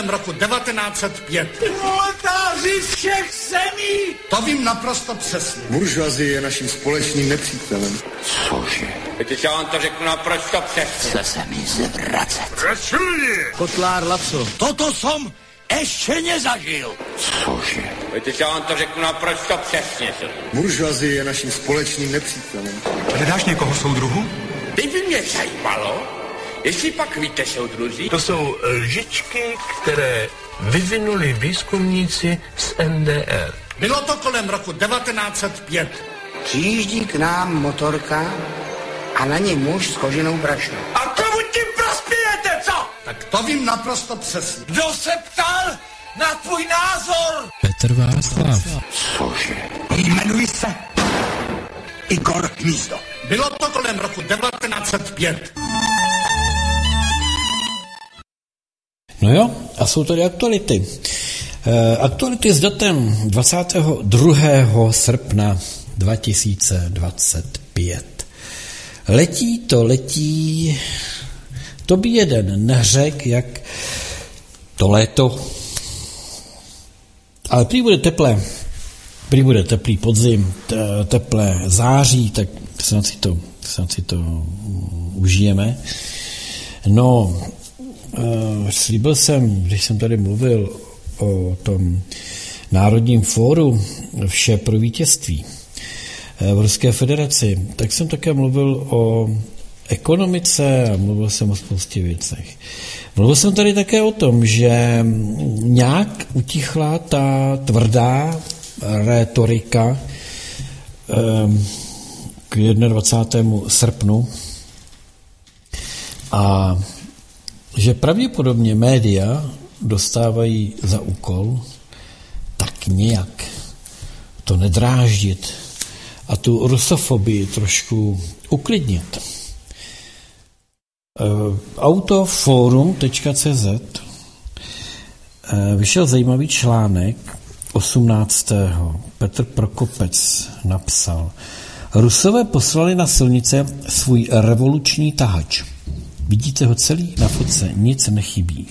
kolem roku 1905. Proletáři z všech zemí! To vím naprosto přesně. Buržoazie je naším společným nepřítelem. Cože? Teď já vám to řeknu naprosto přesně. Chce se mi zvracet. Račuji! Kotlár Laco. Toto som ještě nezažil. Cože? Teď já vám to řeknu naprosto přesně. Buržoazie je naším společným nepřítelem. Hledáš někoho soudruhu? Teď by mě zajímalo, jestli pak víte, soudruzi. To jsou lžičky, které vyvinuli výzkumníci z NDR. Bylo to kolem roku 1905. Přijíždí k nám motorka a na ní muž s koženou brašnou. A komu tím prospějete, co? Tak to vím naprosto přesně. Kdo se ptal na tvůj názor? Petr Václav. Cože? Jmenuji se Igor Hnízdo. Bylo to kolem roku 1905. No jo, a jsou tady aktuality. Aktuality s datem 22. srpna 2025. Letí, to by jeden neřekl, jak to léto. Ale prý bude teplý podzim, teplé září, tak snad si to užijeme. No, slíbil jsem, když jsem tady mluvil o tom Národním fóru Vše pro vítězství v Ruské federaci, tak jsem také mluvil o ekonomice a mluvil jsem o spoustě věcech. Mluvil jsem tady také o tom, že nějak utichla ta tvrdá rétorika k 21. srpnu a že pravděpodobně média dostávají za úkol tak nějak to nedráždit a tu rusofobii trošku uklidnit. Autoforum.cz vyšel zajímavý článek 18. Petr Prokopec napsal: Rusové poslali na silnice svůj revoluční tahač. Vidíte ho celý na fotce, nic nechybí.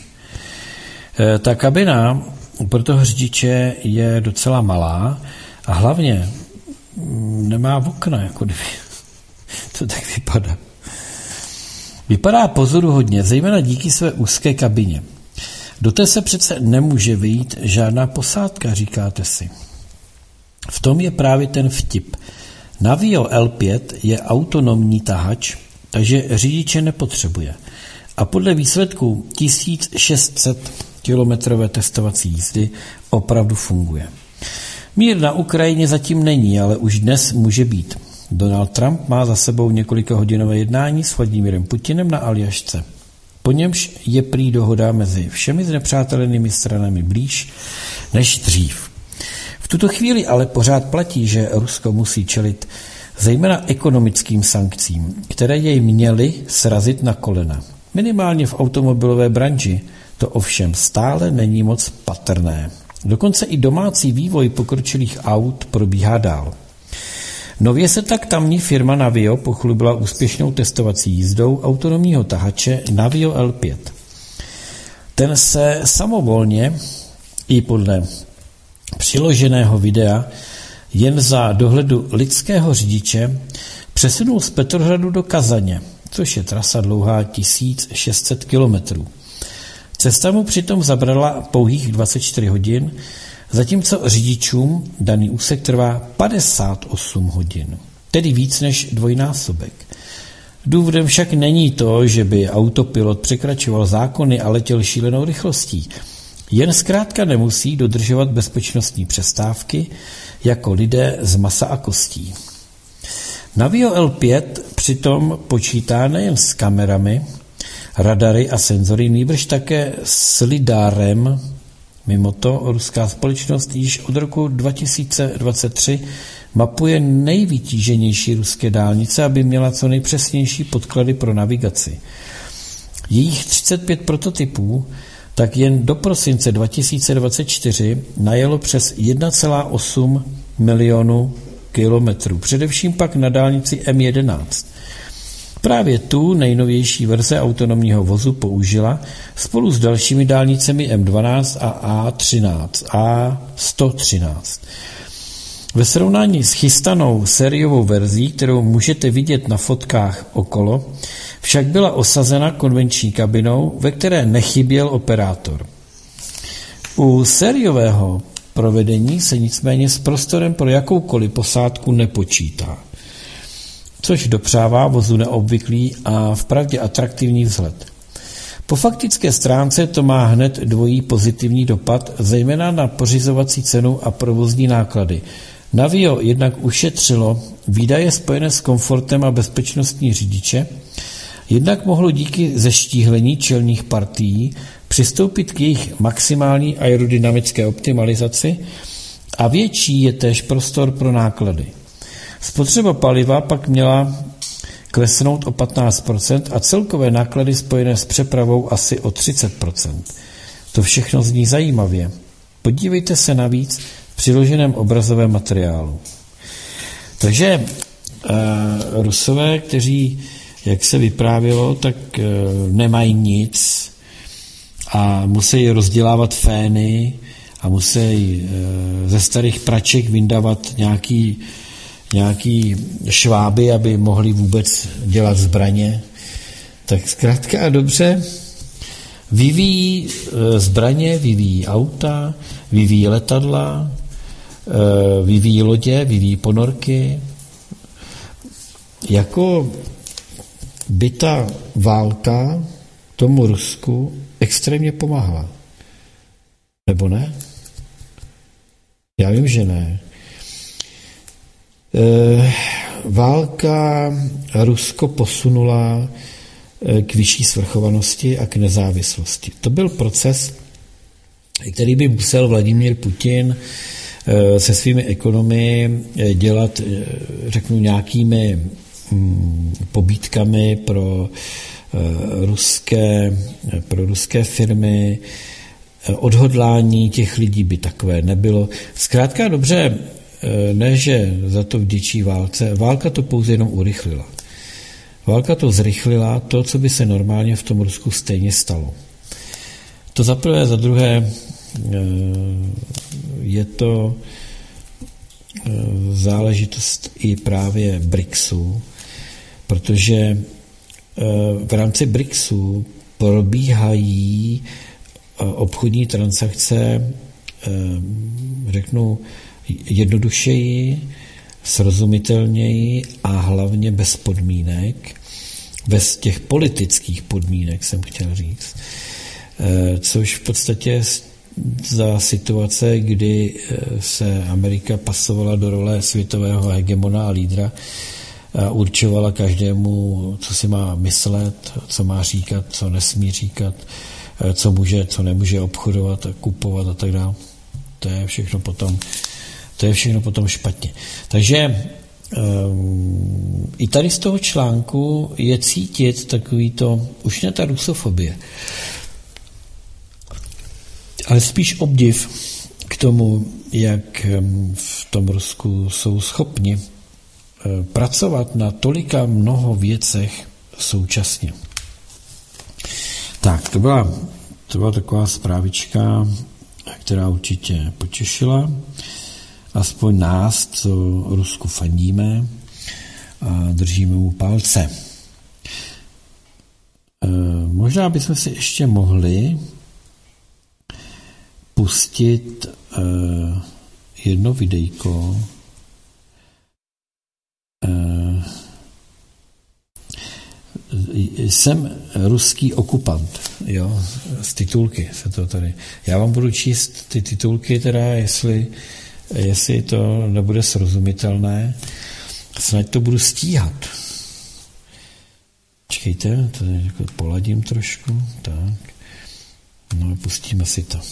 Ta kabina pro toho řidiče je docela malá a hlavně nemá okna, jako kdyby to tak vypadá. Vypadá pozoruhodně, zejména díky své úzké kabině. Do té se přece nemůže vyjít žádná posádka, říkáte si. V tom je právě ten vtip. Navio L5 je autonomní tahač, takže řidiče nepotřebuje. A podle výsledků 1600 kilometrové testovací jízdy opravdu funguje. Mír na Ukrajině zatím není, ale už dnes může být. Donald Trump má za sebou několikahodinové jednání s Vladimírem Putinem na Aljašce. Po němž je prý dohoda mezi všemi znepřátelenými stranami blíž než dřív. V tuto chvíli ale pořád platí, že Rusko musí čelit zejména ekonomickým sankcím, které jej měly srazit na kolena. Minimálně v automobilové branži to ovšem stále není moc patrné. Dokonce i domácí vývoj pokročilých aut probíhá dál. Nově se tak tamní firma Navio pochlubila úspěšnou testovací jízdou autonomního tahače Navio L5. Ten se samovolně i podle přiloženého videa jen za dohledu lidského řidiče přesunul z Petrohradu do Kazaně, což je trasa dlouhá 1600 kilometrů. Cesta mu přitom zabrala pouhých 24 hodin, zatímco řidičům daný úsek trvá 58 hodin, tedy víc než dvojnásobek. Důvodem však není to, že by autopilot překračoval zákony a letěl šílenou rychlostí. Jen zkrátka nemusí dodržovat bezpečnostní přestávky jako lidé z masa a kostí. Navio L5 přitom počítá nejen s kamerami, radary a senzory, nýbrž také s lidárem. Mimo to ruská společnost již od roku 2023 mapuje nejvytíženější ruské dálnice, aby měla co nejpřesnější podklady pro navigaci. Jejich 35 prototypů tak jen do prosince 2024 najelo přes 1,8 milionu kilometrů, především pak na dálnici M11. Právě tu nejnovější verze autonomního vozu použila spolu s dalšími dálnicemi M12 a A113. Ve srovnání s chystanou sériovou verzí, kterou můžete vidět na fotkách okolo, však byla osazena konvenční kabinou, ve které nechyběl operátor. U sériového provedení se nicméně s prostorem pro jakoukoliv posádku nepočítá, což dopřává vozu neobvyklý a vpravdě atraktivní vzhled. Po faktické stránce to má hned dvojí pozitivní dopad, zejména na pořizovací cenu a provozní náklady. Navio jednak ušetřilo výdaje spojené s komfortem a bezpečností řidiče, jednak mohlo díky zeštíhlení čelních partií přistoupit k jejich maximální aerodynamické optimalizaci a větší je též prostor pro náklady. Spotřeba paliva pak měla klesnout o 15% a celkové náklady spojené s přepravou asi o 30%. To všechno zní zajímavě. Podívejte se navíc v přiloženém obrazovém materiálu. Takže Rusové, kteří, jak se vyprávělo, tak nemají nic a musí rozdělávat fény a musí ze starých praček vyndávat nějaký šváby, aby mohli vůbec dělat zbraně. Tak zkrátka a dobře, vyvíjí zbraně, vyvíjí auta, vyvíjí letadla, vyvíjí lodě, vyvíjí ponorky. Jako by ta válka tomu Rusku extrémně pomáhala. Nebo ne? Já vím, že ne. Válka Rusko posunula k vyšší svrchovanosti a k nezávislosti. To byl proces, který by musel Vladimír Putin se svými ekonomy dělat, řeknu, nějakými pobídkami pro ruské firmy. Odhodlání těch lidí by takové nebylo. Zkrátka dobře, ne, že za to vděčí válce. Válka to pouze jenom urychlila. Válka to zrychlila, to, co by se normálně v tom Rusku stejně stalo. To za prvé, za druhé je to záležitost i právě BRICSu, protože v rámci BRICSu probíhají obchodní transakce, řeknu, jednodušeji, srozumitelněji a hlavně bez podmínek, bez těch politických podmínek, jsem chtěl říct, což v podstatě za situace, kdy se Amerika pasovala do role světového hegemona a lídra a určovala každému, co si má myslet, co má říkat, co nesmí říkat, co může, co nemůže obchodovat a kupovat a tak dále. To je všechno potom špatně. Takže i tady z toho článku je cítit takový to, už ne ta rusofobie, ale spíš obdiv k tomu, jak v tom Rusku jsou schopni pracovat na tolika mnoho věcech současně. Tak, to byla taková zprávička, která určitě potěšila aspoň nás, co Rusku fandíme a držíme mu palce. Možná bychom si ještě mohli pustit jedno videjko. Jsem ruský okupant, jo, z titulky se to tady. Já vám budu číst ty titulky, teda jestli to nebude srozumitelné, snad to budu stíhat. Čekejte, tady jako poladím trošku, tak. No, pustíme si to.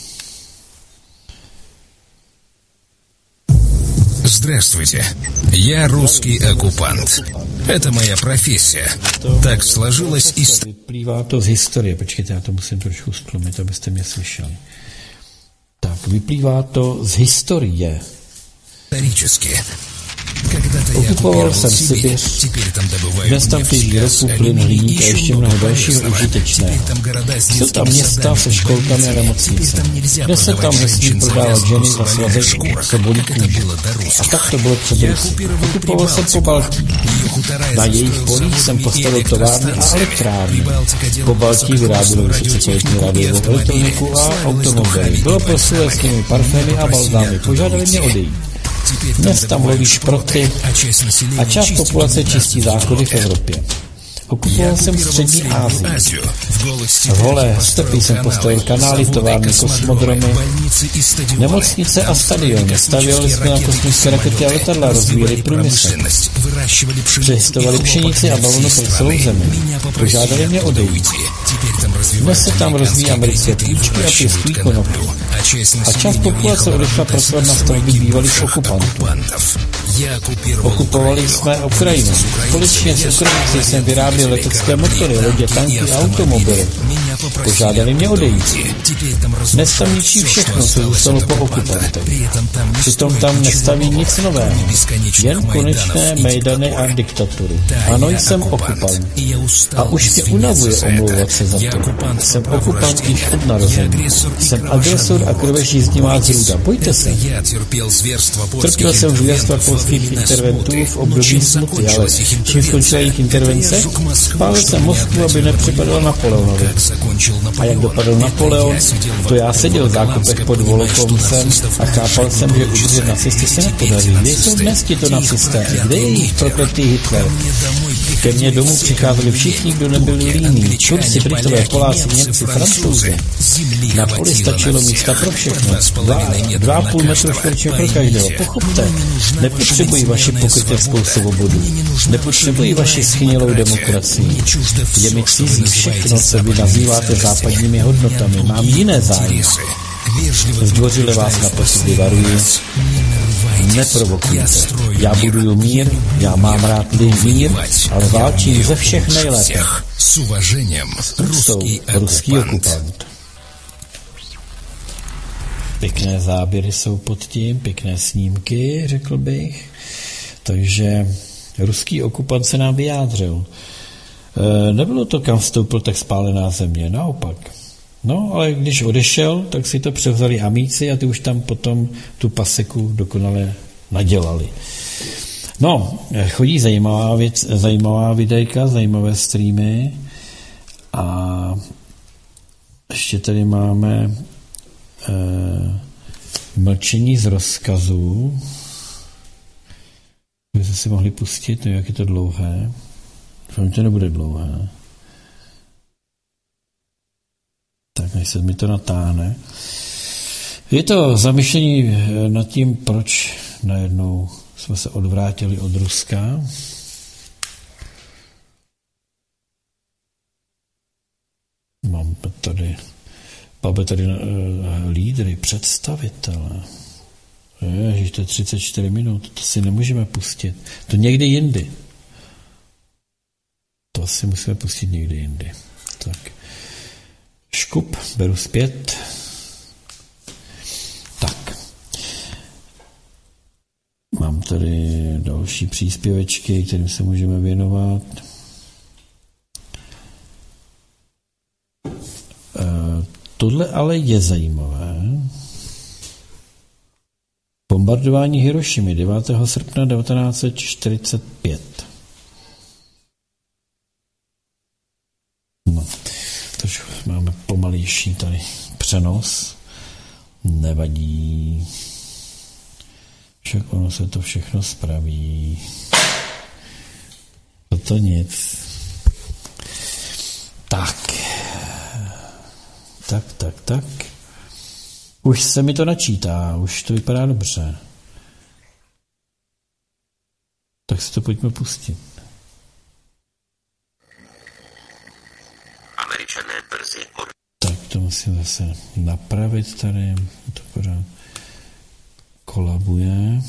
Здравствуйте, я русский оккупант. Это моя профессия. Так сложилось из... Vyplývá to z historie. Počkejte, já to musím trošku stlumit, abyste mě slyšeli. Tak, vyplývá to z historie. Исторически. Okupoval jsem Sibiř, dnes tam těží ropu, plyn, hliník a ještě mnoho dalšího užitečného. Jsou tam města se školkami a nemocnice. Dnes se tam nesmí prodávat ženy za svazek sobolí kůži. A tak to bylo před Rusy. Okupoval jsem Pobaltí. Na jejich polích jsem postavil továrny a elektrárny. Pobaltí vyrábělo vysoce kvalitní rádiovou elektroniku a automobily. Bylo proslulé s nimi parfémy a balzámy. Požádali mě odejít. Dnes tam loví šproty a část populace čistí záchody v Evropě. Okupoval jsem střední Asii. V holé stepy jsem postavil kanály, továrny, kosmodromy, nemocnice a stadiony. Stavěli jsme na kosmické rakety a letadla, rozvíjeli průmysl. Přehistovali pšenici a bavlnu pro celou zemi. Požádali mě odejít. Dnes se tam rozvíjí americké píčky a pěstují konopí. A část populace odešla pracovat na stavby bývalých okupantů. Okupovali jsme Ukrajinu. Společně s Ukrajinci jsem vyráběl letecké motory, lodě, tanky a automobily. Požádali mě odejít. Dnes tam ničí všechno, co zůstalo po okupantech. Přitom tam nestaví nic nového. Jen konečné mejdany a diktatury. Ano, jsem okupant. A už mě unavuje omlouvat se za to. Jsem okupant již od narození. Jsem agresor a krvežízdivá zrůda. Bojte se. Trpěl jsem zvěrstva polských interventů v období smuty, ale čím skončila jejich intervence, spálil jsem Moskvu, aby nepřipadl Napoleonovi. A jak dopadl Napoleon, to já seděl v zákopech pod Volokovcem a chápal jsem, že udržet nacisty se nepodaří. Kde jsou dnes tito nacisté? Kde je jejich prokletý Hitler? Ke mně domů přicházeli všichni, kdo nebyli líní. Turci, Britové, Poláci, Němci, Francouzi. Na poli stačilo místa pro všechno. 2,5 metru čtverečního pro každého. Pochopte, nepotřebují vaši pokryteckou svobodu. Nepotřebují vaši schynělou demokracii. Je mi cizí všechno, co vy nazýváte západními hodnotami. Mám jiné zájmy. Zdvořile vás naposledy varuji. Neprovokujte. Já buduju mír, já mám rád mír, ale válčím ze všech nejlépe. Ruský okupant. Pěkné záběry jsou pod tím, pěkné snímky, řekl bych. Takže ruský okupant se nám vyjádřil. Nebylo to, kam vstoupil, tak spálená země, naopak. No, ale když odešel, tak si to převzali amíci a ty už tam potom tu paseku dokonale nadělali. No, chodí zajímavá videjka, zajímavé streamy a ještě tady máme mlčení z rozkazů. Byste si mohli pustit, jak je to dlouhé. Doufám, to nebude dlouhé. Tak než se mi to natáhne. Je to zamyšlení nad tím, proč najednou jsme se odvrátili od Ruska. Máme tady lídry, představitele. Ježiš, to je 34 minut, to si nemůžeme pustit. To někdy jindy. To si musíme pustit někdy jindy. Tak. Škup, beru zpět. Tak. Mám tady další příspěvečky, kterým se můžeme věnovat. Tohle ale je zajímavé. Bombardování Hirošimy 9. srpna 1945. No, takže máme pomalejší tady přenos. Nevadí. Však ono se to všechno spraví. To nic. Tak. Už se mi to načítá, už to vypadá dobře. Tak si to pojďme pustit. Američané brzy Tak to musím zase napravit tady. To pořád kolabuje.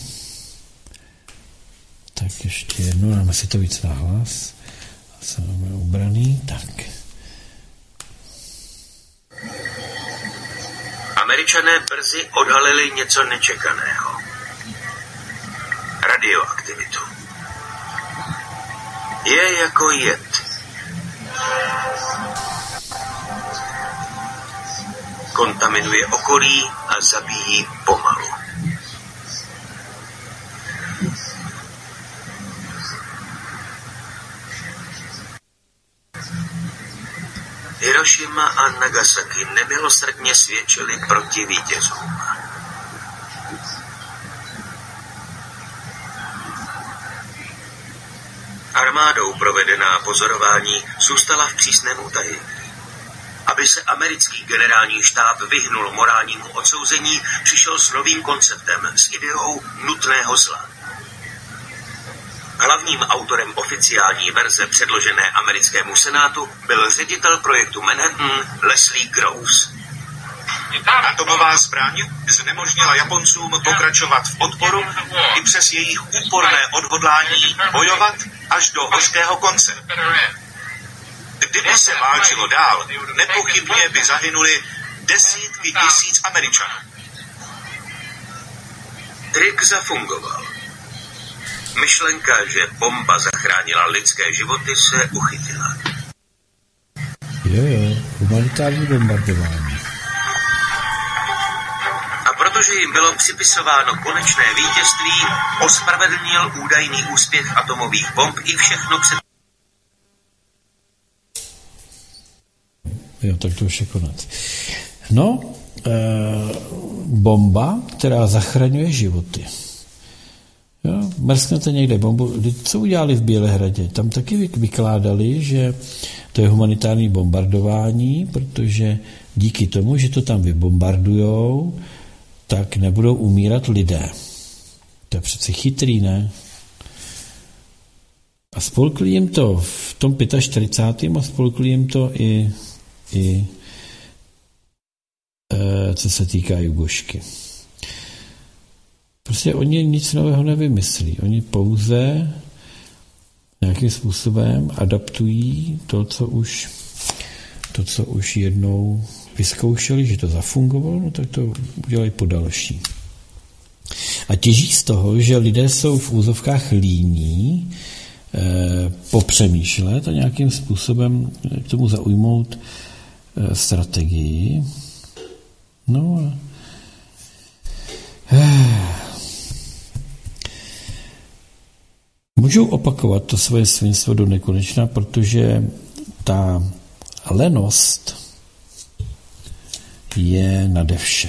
Tak ještě jednou, dáme si to víc nahlas. Zase máme obraný, tak. Američané brzy odhalili něco nečekaného. radioaktivitu. Je jako jed. Kontaminuje okolí a zabíjí pomalu. Hirošima a Nagasaki nemilosrdně svědčili proti vítězům. Armádou provedená pozorování zůstala v přísném utajení. Aby se americký generální štáb vyhnul morálnímu odsouzení, přišel s novým konceptem, s ideou nutného zla. Hlavním autorem oficiální verze předložené americkému senátu byl ředitel projektu Manhattan Leslie Groves. Atomová zbraň znemožnila Japoncům pokračovat v odporu i přes jejich úporné odhodlání bojovat až do hořkého konce. Kdyby se válčilo dál, nepochybně by zahynuli desítky tisíc Američanů. Trik zafungoval. Myšlenka, že bomba zachránila lidské životy, se uchytila. Jo, humanitární bombardování. A protože jim bylo připisováno konečné vítězství, ospravedlnil údajný úspěch atomových bomb i všechno před... Jo, tak to už je konec. No, bomba, která zachraňuje životy. Jo, mrsknete někde bombu. Co udělali v Bělehradě? Tam taky vykládali, že to je humanitární bombardování, protože díky tomu, že to tam vybombardujou, tak nebudou umírat lidé. To je přeci chytrý, ne? A spolkli jim to v tom 45. a spolkli jim to i co se týká Jugošky. Prostě oni nic nového nevymyslí. Oni pouze nějakým způsobem adaptují to, co už jednou vyzkoušeli, že to zafungovalo, no tak to udělají po další. A těží z toho, že lidé jsou v úzovkách líní popřemýšlet a nějakým způsobem k tomu zaujmout strategii. No můžou opakovat to svoje svinstvo do nekonečna, protože ta lenost je nade vše.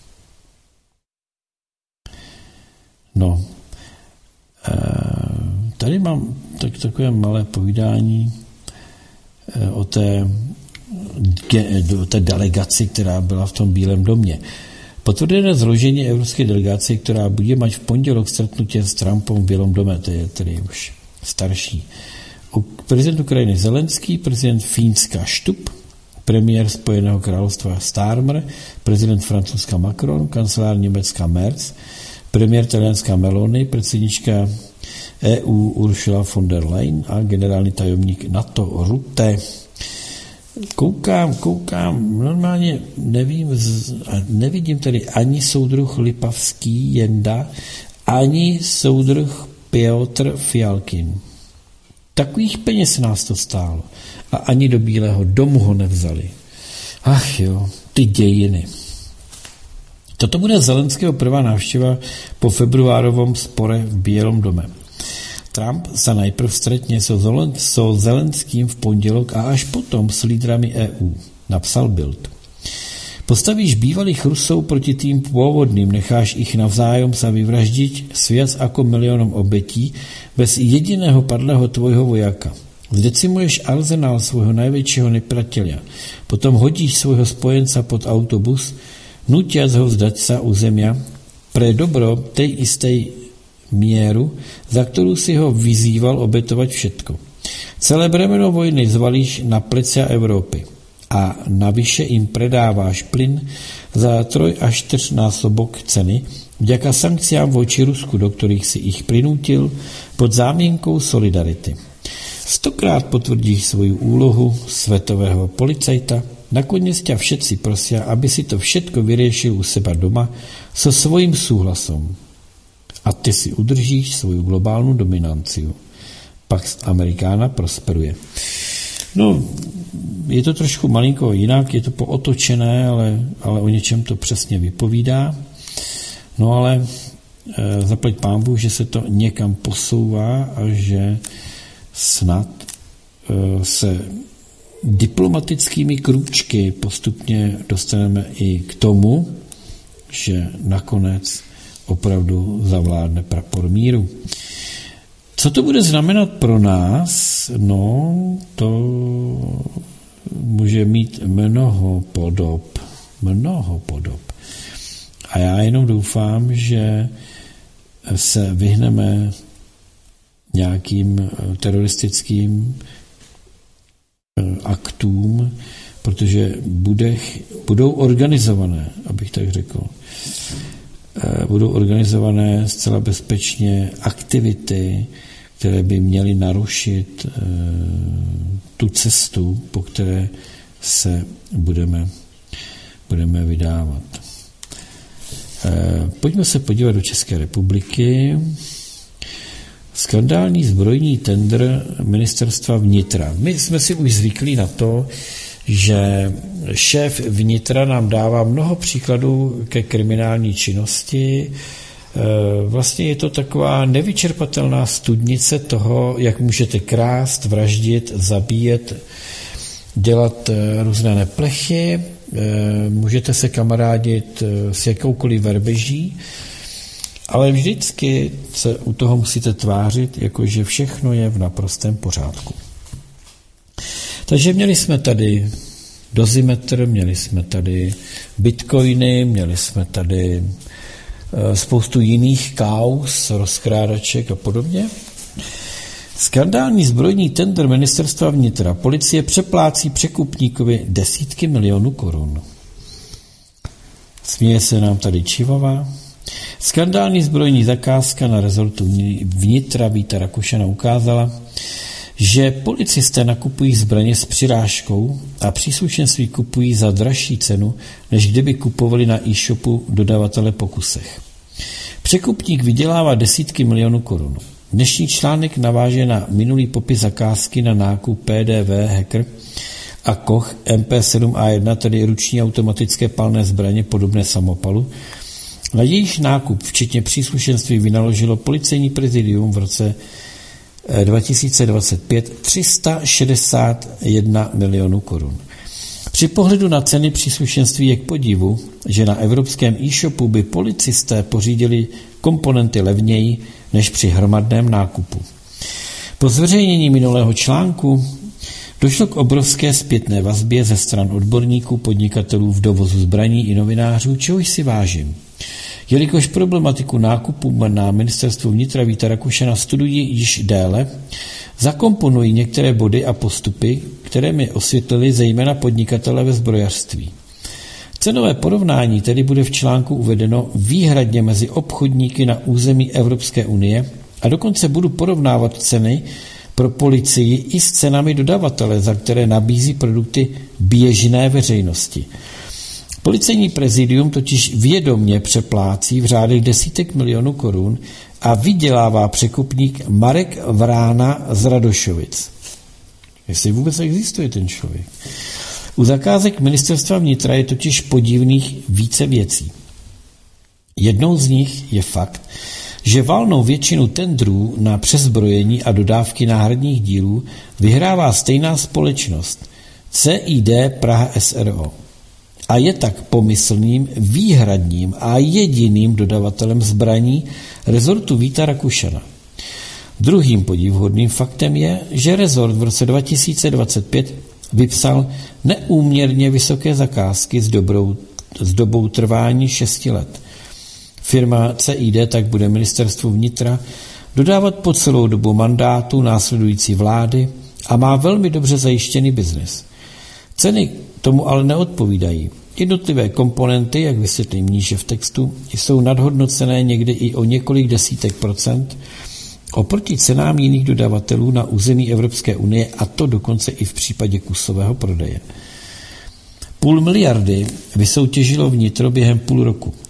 No, tady mám takové malé povídání o té delegaci, která byla v tom Bílém domě. Potvrdené zložení evropské delegace, která bude mať v pondělok stretnutí s Trumpom v Bělém dome, to je tedy už starší. Prezident Ukrajiny Zelenský, prezident Fínska Stubb, premiér Spojeného královstva Starmer, prezident Francouzska Macron, kancelář Německa Merz, premiér Talianska Meloni, předsednička EU Ursula von der Leyen a generální tajemník NATO Rutte. Koukám, normálně nevidím tady ani soudruh Lipavský Jenda, ani soudruh Piotr Fialkin. Takových peněz nás to stálo. A ani do Bílého domu ho nevzali. Ach jo, ty dějiny. Toto bude Zelenského prvá návštěva po februárovom spore v Bělom dome. Trump sa najprv stretne so Zelenským v pondelok a až potom s lídrami EU, napsal Bild. Postavíš bývalých Rusov proti tým pôvodným, necháš ich navzájom sa vyvraždiť s viac ako miliónom obetí bez jediného padlého tvojho vojaka. Zdecimuješ arzenál svojho najväčšieho nepriateľa, potom hodíš svojho spojenca pod autobus, nutiac ho vzdať sa územia pre dobro tej istej mieru, za ktorú si ho vyzýval obetovať všetko. Celé bremeno vojny zvalíš na plecia Európy a navyše im predáváš plyn za 3 až 4 násobok ceny vďaka sankciám voči Rusku, do ktorých si ich prinútil pod zámienkou solidarity. 100krát potvrdíš svoju úlohu svetového policajta, nakoniec ťa všetci prosia, aby si to všetko vyriešil u seba doma so svojím súhlasom. a ty si udržíš svou globální dominanci. Pax Americana prosperuje. No, je to trošku malinko jinak, je to pootočené, ale o něčem to přesně vypovídá. No ale zaplať pánbůh, že se to někam posouvá a že snad se diplomatickými krůčky postupně dostaneme i k tomu, že nakonec opravdu zavládne prapor míru. Co to bude znamenat pro nás? No, to může mít mnoho podob. A já jenom doufám, že se vyhneme nějakým teroristickým aktům, protože budou organizované, abych tak řekl. Budou organizované zcela bezpečně aktivity, které by měly narušit tu cestu, po které se budeme vydávat. Pojďme se podívat do České republiky. Skandální zbrojní tendr ministerstva vnitra. My jsme si už zvyklí na to, že šéf vnitra nám dává mnoho příkladů ke kriminální činnosti. Vlastně je to taková nevyčerpatelná studnice toho, jak můžete krást, vraždit, zabíjet, dělat různé neplechy, můžete se kamarádit s jakoukoliv verbeží, ale vždycky se u toho musíte tvářit, jakože všechno je v naprostém pořádku. Takže měli jsme tady dozimetr, měli jsme tady bitcoiny, měli jsme tady spoustu jiných kauz, rozkrádaček a podobně. Skandální zbrojní tendr ministerstva vnitra. Policie přeplácí překupníkovi desítky milionů korun. Směje se nám tady Čivava. Skandální zbrojní zakázka na rezortu vnitra Víta Rakušana ukázala, že policisté nakupují zbraně s přirážkou a příslušenství kupují za dražší cenu, než kdyby kupovali na e-shopu dodavatele po kusech. Překupník vydělává desítky milionů korun. Dnešní článek naváže na minulý popis zakázky na nákup PDV Hacker a Koch MP7A1, tedy ruční automatické palné zbraně podobné samopalu. Na jejich nákup, včetně příslušenství, vynaložilo policejní prezidium v roce 2025 361 milionů korun. Při pohledu na ceny příslušenství je k podivu, že na evropském e-shopu by policisté pořídili komponenty levněji než při hromadném nákupu. Po zveřejnění minulého článku došlo k obrovské zpětné vazbě ze stran odborníků, podnikatelů v dovozu zbraní i novinářů, čehož si vážím. Jelikož problematiku nákupu na ministerstvu vnitra Víta Rakušana studují již déle, zakomponují některé body a postupy, které mi osvětlili zejména podnikatele ve zbrojařství. Cenové porovnání tedy bude v článku uvedeno výhradně mezi obchodníky na území Evropské unie a dokonce budu porovnávat ceny pro policii i s cenami dodavatele, za které nabízí produkty běžné veřejnosti. Policejní prezidium totiž vědomě přeplácí v řádech desítek milionů korun a vydělává překupník Marek Vrána z Radošovic. Jestli vůbec existuje ten člověk. U zakázek ministerstva vnitra je totiž podivných více věcí. Jednou z nich je fakt, že valnou většinu tendrů na přezbrojení a dodávky náhradních dílů vyhrává stejná společnost CID Praha SRO. A je tak pomyslným, výhradním a jediným dodavatelem zbraní rezortu Víta Rakušana. Druhým podivhodným faktem je, že rezort v roce 2025 vypsal neúměrně vysoké zakázky s dobou trvání 6 let. Firma CID tak bude ministerstvu vnitra dodávat po celou dobu mandátu následující vlády a má velmi dobře zajištěný biznes. Ceny tomu ale neodpovídají. Jednotlivé komponenty, jak vysvětlím níže v textu, jsou nadhodnocené někdy i o několik desítek procent oproti cenám jiných dodavatelů na území Evropské unie, a to dokonce i v případě kusového prodeje. 500 miliony vysoutěžilo vnitro během půl roku.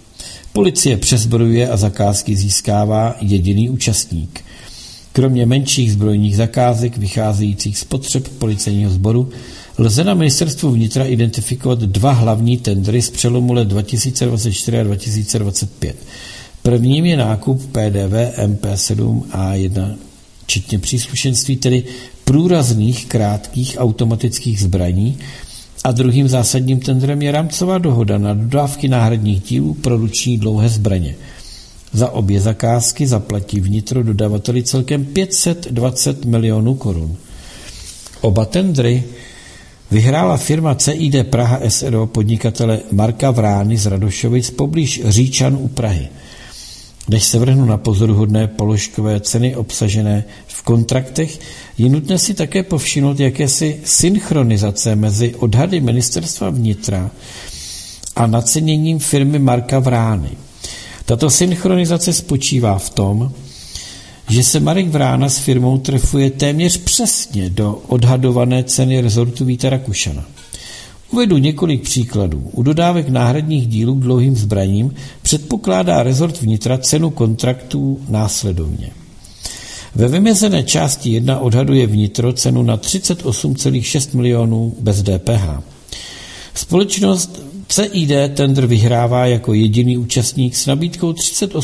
Policie přezbrojuje a zakázky získává jediný účastník. Kromě menších zbrojních zakázek vycházejících z potřeb policejního sboru lze na ministerstvu vnitra identifikovat dva hlavní tendry z přelomu let 2024 a 2025. Prvním je nákup PDV MP7 A1, včetně příslušenství, tedy průrazných krátkých automatických zbraní, a druhým zásadním tendrem je rámcová dohoda na dodávky náhradních dílů pro ruční dlouhé zbraně. Za obě zakázky zaplatí vnitro dodavateli celkem 520 milionů korun. Oba tendry vyhrála firma CID Praha SRO podnikatele Marka Vrány z Radošovic poblíž Říčan u Prahy. Než se vrhnu na pozoruhodné položkové ceny obsažené v kontraktech, je nutné si také povšimnout jakési synchronizace mezi odhady ministerstva vnitra a naceněním firmy Marka Vrány. Tato synchronizace spočívá v tom, že se Marek Vrána s firmou trefuje téměř přesně do odhadované ceny rezortu Víta Rakušana. Uvedu několik příkladů. U dodávek náhradních dílů k dlouhým zbraním předpokládá rezort vnitra cenu kontraktů následovně. Ve vymezené části 1 odhaduje vnitro cenu na 38,6 milionů bez DPH. Společnost CID tendr vyhrává jako jediný účastník s nabídkou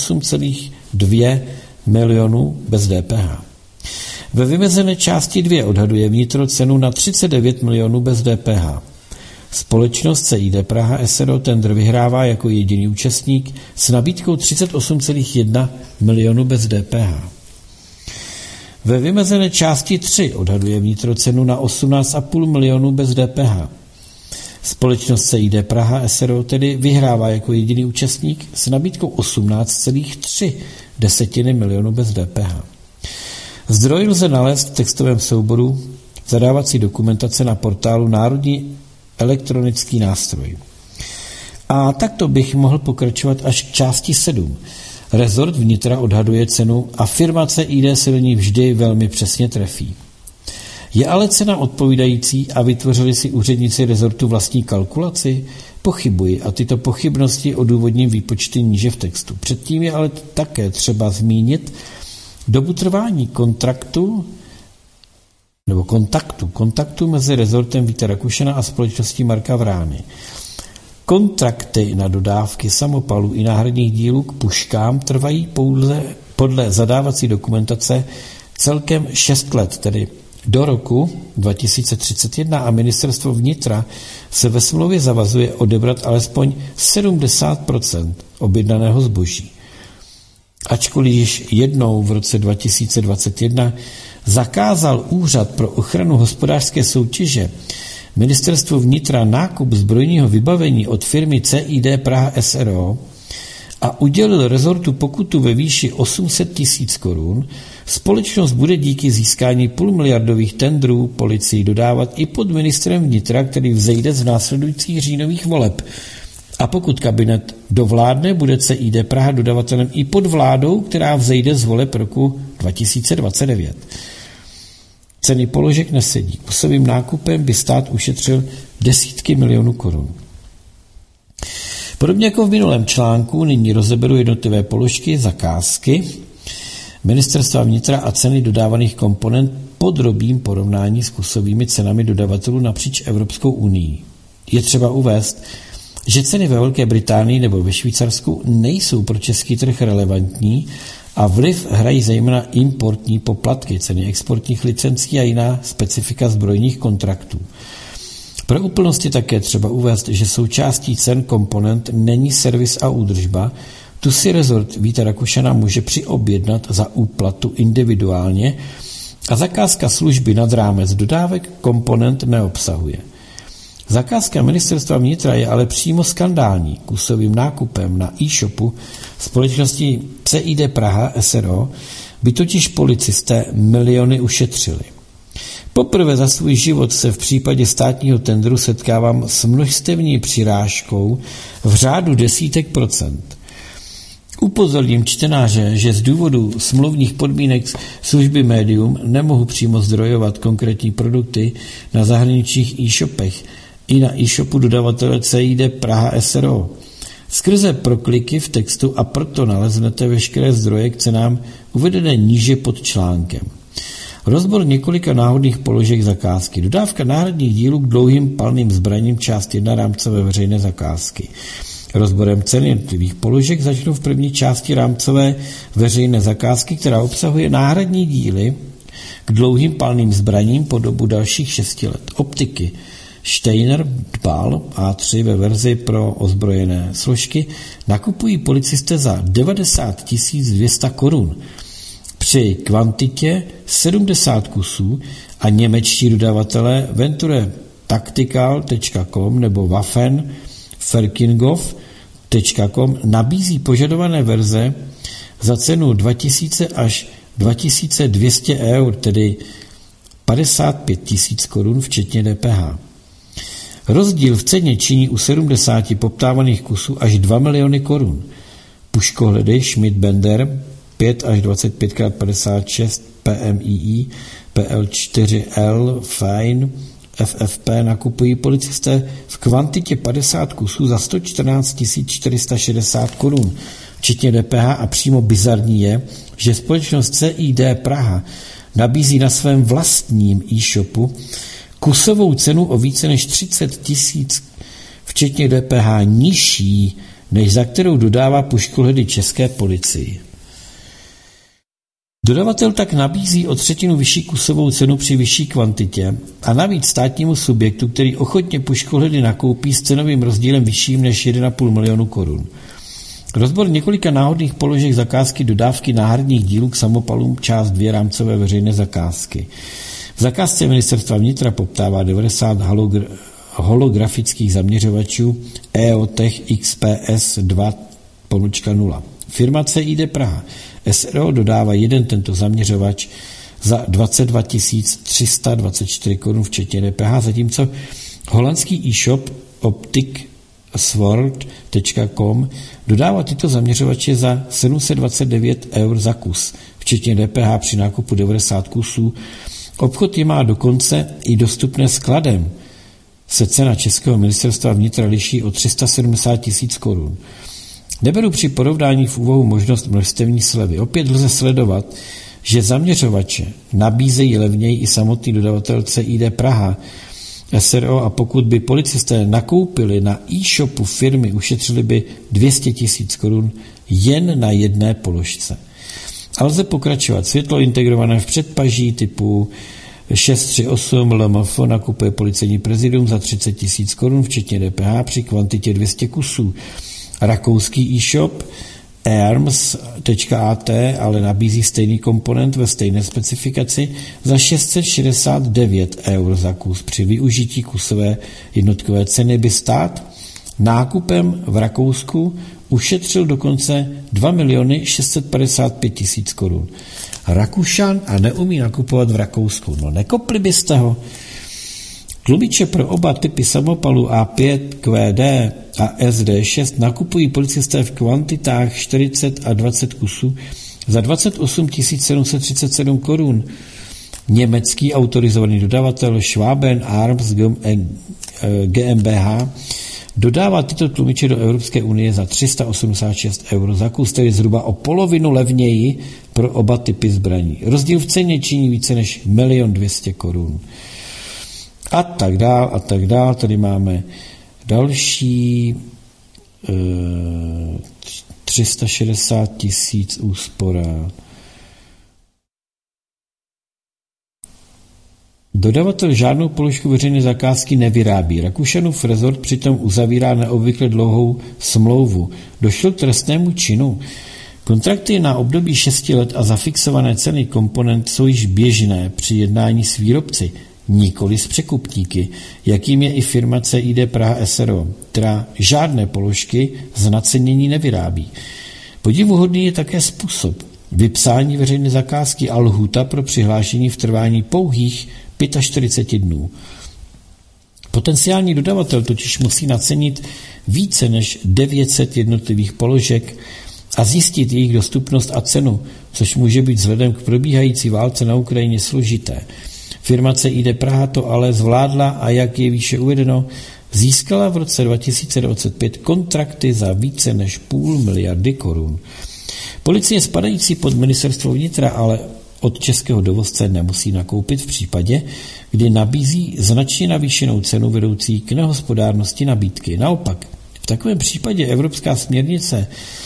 38,2 milionů bez DPH. Ve vymezené části 2 odhaduje vnitro cenu na 39 milionů bez DPH. Společnost CID Praha SRO tendr vyhrává jako jediný účastník s nabídkou 38,1 milionů bez DPH. Ve vymezené části 3 odhaduje vnitro cenu na 18,5 milionů bez DPH. Společnost CID Praha SRO tedy vyhrává jako jediný účastník s nabídkou 18,3 milionů bez DPH. Zdroj lze nalézt v textovém souboru zadávací dokumentace na portálu Národní elektronický nástroj. A takto bych mohl pokračovat až k části 7. Rezort vnitra odhaduje cenu a firma CID se do ní vždy velmi přesně trefí. Je ale cena odpovídající a vytvořili si úředníci rezortu vlastní kalkulaci? Pochybuji a tyto pochybnosti odůvodním výpočty níže v textu. Předtím je ale také třeba zmínit dobu trvání kontaktu mezi rezortem Víta Rakušana a společností Marka Vrány. Kontrakty na dodávky samopalů i náhradních dílů k puškám trvají podle zadávací dokumentace celkem 6 let, tedy do roku 2031, a ministerstvo vnitra se ve smlouvě zavazuje odebrat alespoň 70% objednaného zboží. Ačkoliv již jednou v roce 2021 zakázal Úřad pro ochranu hospodářské soutěže ministerstvo vnitra nákup zbrojního vybavení od firmy CID Praha SRO a udělil rezortu pokutu ve výši 800 000 korun, společnost bude díky získání půlmiliardových tendrů policii dodávat i pod ministrem vnitra, který vzejde z následujících říjnových voleb. A pokud kabinet dovládne, bude CID Praha dodavatelem i pod vládou, která vzejde z voleb roku 2029. Ceny položek nesedí. Kusovým nákupem by stát ušetřil desítky milionů korun. Podobně jako v minulém článku nyní rozeberu jednotlivé položky, zakázky ministerstva vnitra a ceny dodávaných komponent podrobím porovnání s kusovými cenami dodavatelů napříč Evropskou unii. Je třeba uvést, že ceny ve Velké Británii nebo ve Švýcarsku nejsou pro český trh relevantní a vliv hrají zejména importní poplatky, ceny exportních licencí a jiná specifika zbrojních kontraktů. Pro úplnost je také třeba uvést, že součástí cen komponent není servis a údržba, tu si rezort Víta Rakušana může přiobjednat za úplatu individuálně a zakázka služby nad rámec dodávek komponent neobsahuje. Zakázka ministerstva vnitra je ale přímo skandální. Kusovým nákupem na e-shopu společnosti CID Praha SRO by totiž policisté miliony ušetřili. Poprvé za svůj život se v případě státního tendru setkávám s množstevní přirážkou v řádu desítek procent. Upozorním čtenáře, že z důvodu smluvních podmínek služby médium nemohu přímo zdrojovat konkrétní produkty na zahraničních e-shopech i na e-shopu dodavatele CID Praha SRO. skrze prokliky v textu a proto naleznete veškeré zdroje k cenám uvedené níže pod článkem. Rozbor několika náhodných položek zakázky. Dodávka náhradních dílů k dlouhým palným zbraním, část 1 rámcové veřejné zakázky. Rozborem cen jednotlivých položek začnu v první části rámcové veřejné zakázky, která obsahuje náhradní díly k dlouhým palným zbraním po dobu dalších 6 let. Optiky Steiner Dbal A3 ve verzi pro ozbrojené složky nakupují policisté za 90 200 korun. Při kvantitě 70 kusů a němečtí dodavatelé Venture Tactical.com nebo Waffenverkinghof.com nabízí požadované verze za cenu 2000 až 2200 eur, tedy 55 000 korun včetně DPH. Rozdíl v ceně činí u 70 poptávaných kusů až 2 miliony korun. Puškohledy Schmidt-Bender 5 až 25x56 PMII PL4L Fine FFP nakupují policisté v kvantitě 50 kusů za 114 460 korun, včetně DPH, a přímo bizarní je, že společnost CID Praha nabízí na svém vlastním e-shopu kusovou cenu o více než 30 000, včetně DPH, nižší, než za kterou dodává puškohledy české policii. Dodavatel tak nabízí o 1/3 vyšší kusovou cenu při vyšší kvantitě a navíc státnímu subjektu, který ochotně puškohledy nakoupí s cenovým rozdílem vyšším než 1,5 milionu korun. Rozbor několika náhodných položek zakázky dodávky náhradních dílů k samopalům, část 2 rámcové veřejné zakázky. V zakázce ministerstva vnitra poptává 90 holografických zaměřovačů EOTech XPS 2.0. Firma CID Praha SRO dodává jeden tento zaměřovač za 22 324 korun včetně DPH, zatímco holandský e-shop opticsword.com dodává tyto zaměřovače za 729 eur za kus, včetně DPH při nákupu 90 kusů. Obchod je má dokonce i dostupné skladem. Se cena českého ministerstva vnitra liší o 370 000 korun. Neberu při porovnání v úvahu možnost množstevní slevy. Opět lze sledovat, že zaměřovače nabízejí levněji i samotný dodavatel CID Praha SRO, a pokud by policisté nakoupili na e-shopu firmy, ušetřili by 200 000 korun jen na jedné položce. A lze pokračovat. Světlo integrované v předpaží typu 638 LMF nakupuje policejní prezidium za 30 000 korun včetně DPH při kvantitě 200 kusů. Rakouský e-shop arms.at ale nabízí stejný komponent ve stejné specifikaci za 669 eur za kus. Při využití kusové jednotkové ceny by stát nákupem v Rakousku ušetřil dokonce 2 655 000 korun. Rakušan a neumí nakupovat v Rakousku. No nekopli byste ho. Tlumiče pro oba typy samopalů A5, QD a SD6 nakupují policisté v kvantitách 40 a 20 kusů za 28 737 korun. Německý autorizovaný dodavatel Schwaben Arms GmbH dodává tyto tlumiče do Evropské unie za 386 eur za kus, tedy zhruba o polovinu levněji pro oba typy zbraní. Rozdíl v ceně činí více než 1 200 000 korun. A tak dál. Tady máme další 360 000 úspora. Dodavatel žádnou položku veřejné zakázky nevyrábí. Rakušanův rezort přitom uzavírá neobvykle dlouhou smlouvu. Došlo k trestnému činu. Kontrakty na období 6 let a zafixované ceny komponent jsou již běžné při jednání s výrobci, nikoli s překupníky, jakým je i firma CID Praha SRO, která žádné položky z nacenění nevyrábí. Podivuhodný je také způsob vypsání veřejné zakázky a lhůta pro přihlášení v trvání pouhých 45 dnů. Potenciální dodavatel totiž musí nacenit více než 900 jednotlivých položek a zjistit jejich dostupnost a cenu, což může být vzhledem k probíhající válce na Ukrajině složité. Firma CID Praha to ale zvládla a jak je výše uvedeno, získala v roce 2025 kontrakty za více než 500 miliardy korun. Policie spadající pod ministerstvo vnitra ale od českého dovozce nemusí nakoupit v případě, kdy nabízí značně navýšenou cenu vedoucí k nehospodárnosti nabídky. Naopak, v takovém případě Evropská směrnice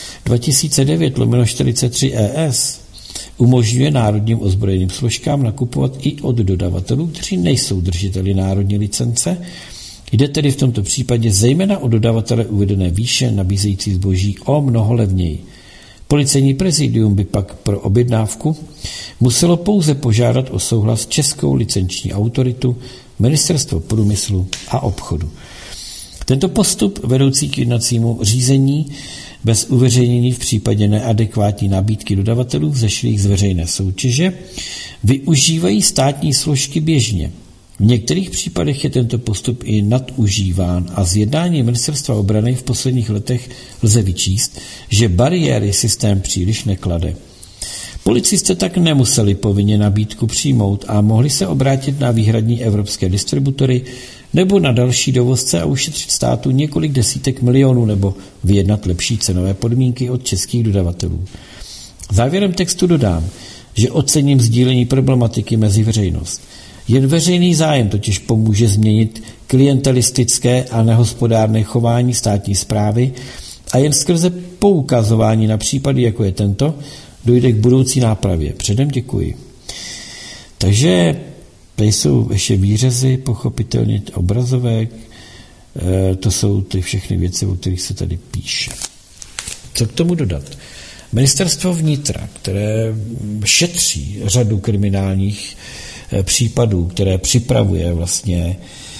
2009/43/ES umožňuje národním ozbrojeným složkám nakupovat i od dodavatelů, kteří nejsou držiteli národní licence. Jde tedy v tomto případě zejména o dodavatele uvedené výše nabízející zboží o mnoho levněji. Policejní prezidium by pak pro objednávku muselo pouze požádat o souhlas českou licenční autoritu, Ministerstvo průmyslu a obchodu. Tento postup vedoucí k jednacímu řízení bez uveřejnění v případě neadekvátní nabídky dodavatelů vzešlých z veřejné soutěže využívají státní složky běžně. V některých případech je tento postup i nadužíván a z jednání Ministerstva obrany v posledních letech lze vyčíst, že bariéry systém příliš neklade. Policisté tak nemuseli povinně nabídku přijmout a mohli se obrátit na výhradní evropské distributory nebo na další dovozce a ušetřit státu několik desítek milionů nebo vyjednat lepší cenové podmínky od českých dodavatelů. Závěrem textu dodám, že ocením sdílení problematiky mezi veřejnost. Jen veřejný zájem totiž pomůže změnit klientelistické a nehospodárné chování státní správy a jen skrze poukazování na případy, jako je tento, dojde k budoucí nápravě. Předem děkuji. Takže tady jsou ještě výřezy, pochopitelně obrazovek, to jsou ty všechny věci, o kterých se tady píše. Co k tomu dodat? Ministerstvo vnitra, které šetří řadu kriminálních případů, které připravuje vlastně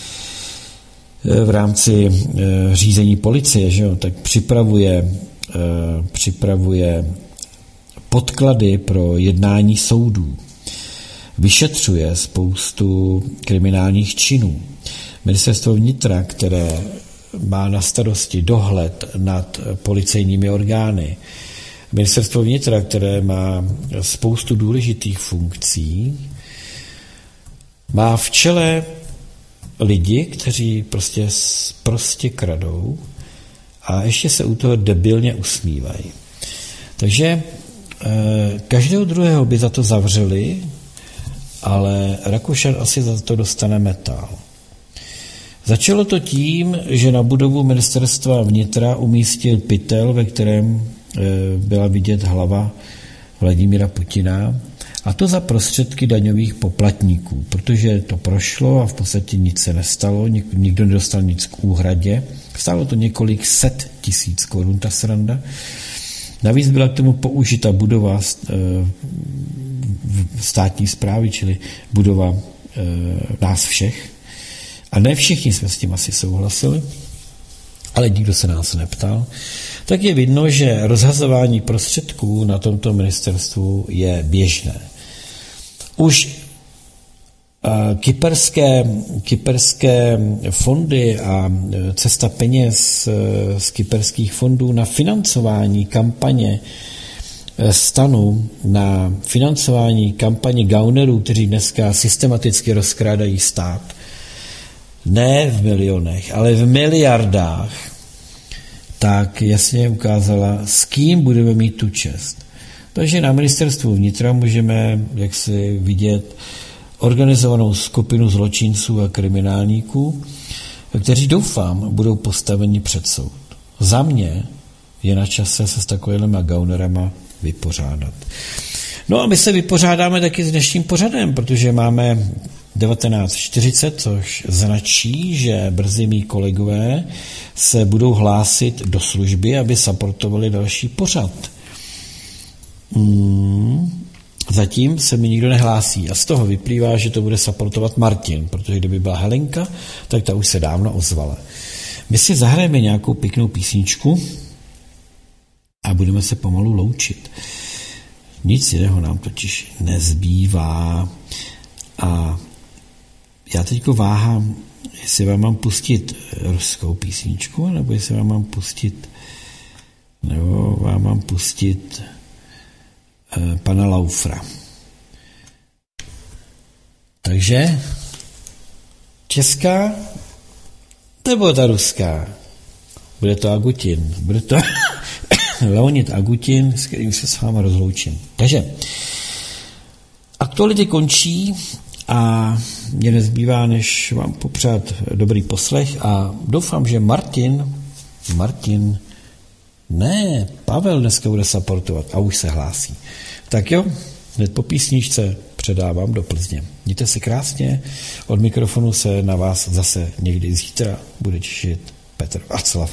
v rámci řízení policie, že jo, tak připravuje podklady pro jednání soudů. Vyšetřuje spoustu kriminálních činů. Ministerstvo vnitra, které má na starosti dohled nad policejními orgány, Ministerstvo vnitra, které má spoustu důležitých funkcí, má v čele lidi, kteří prostě kradou a ještě se u toho debilně usmívají. Takže každého druhého by za to zavřeli, ale Rakušan asi za to dostane metal. Začalo to tím, že na budovu ministerstva vnitra umístil pytel, ve kterém byla vidět hlava Vladimíra Putina, a to za prostředky daňových poplatníků, protože to prošlo a v podstatě nic se nestalo, nikdo nedostal nic k úhradě. Stálo to několik set tisíc korun, ta sranda. Navíc byla k tomu použita budova státní správy, čili budova nás všech. A ne všichni jsme s tím asi souhlasili, ale nikdo se nás neptal. Tak je vidno, že rozhazování prostředků na tomto ministerstvu je běžné. Už kyperské fondy a cesta peněz z kyperských fondů na financování kampaně STANu, na financování kampaně gaunerů, kteří dneska systematicky rozkrádají stát, ne v milionech, ale v miliardách, tak jasně ukázala, s kým budeme mít tu čest. Takže na ministerstvu vnitra můžeme jaksi vidět organizovanou skupinu zločinců a kriminálníků, kteří doufám budou postaveni před soud. Za mě je na čase se s takovými gaunerama vypořádat. No a my se vypořádáme taky s dnešním pořadem, protože máme 19:40, což značí, že brzy mý kolegové se budou hlásit do služby, aby supportovali další pořad. Zatím se mi nikdo nehlásí a z toho vyplývá, že to bude supportovat Martin, protože kdyby byla Helenka, tak ta už se dávno ozvala. My si zahrajeme nějakou pěknou písničku a budeme se pomalu loučit. Nic jiného nám totiž nezbývá a já teďko váhám, jestli vám mám pustit ruskou písničku, nebo jestli vám mám pustit pana Laufra. Takže česká nebo ta ruská? Bude to Agutin. Bude to Leonid Agutin, s kterým se s váma rozloučím. Takže aktuality končí a mě nezbývá, než vám popřát dobrý poslech a doufám, že Pavel dneska bude supportovat a už se hlásí. Tak jo, hned po písničce předávám do Plzně. Mějte se krásně, od mikrofonu se na vás zase někdy zítra bude těšit Petr Václav.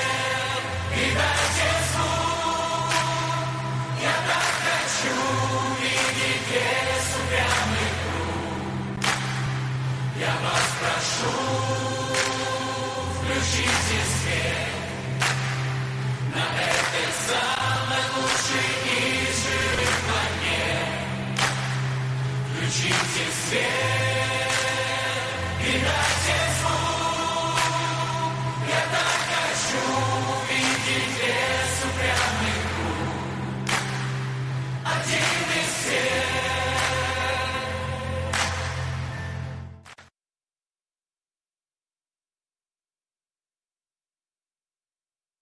Я так хочу Включите свет и